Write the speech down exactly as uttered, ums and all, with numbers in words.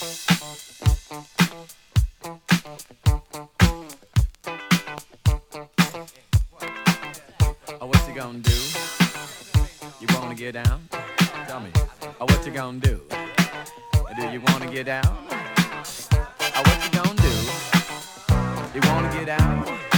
Oh, what you gonna do? You wanna get down? Tell me. Oh, what you gonna do? Do you wanna get down? Oh, what you gonna do? You wanna get down?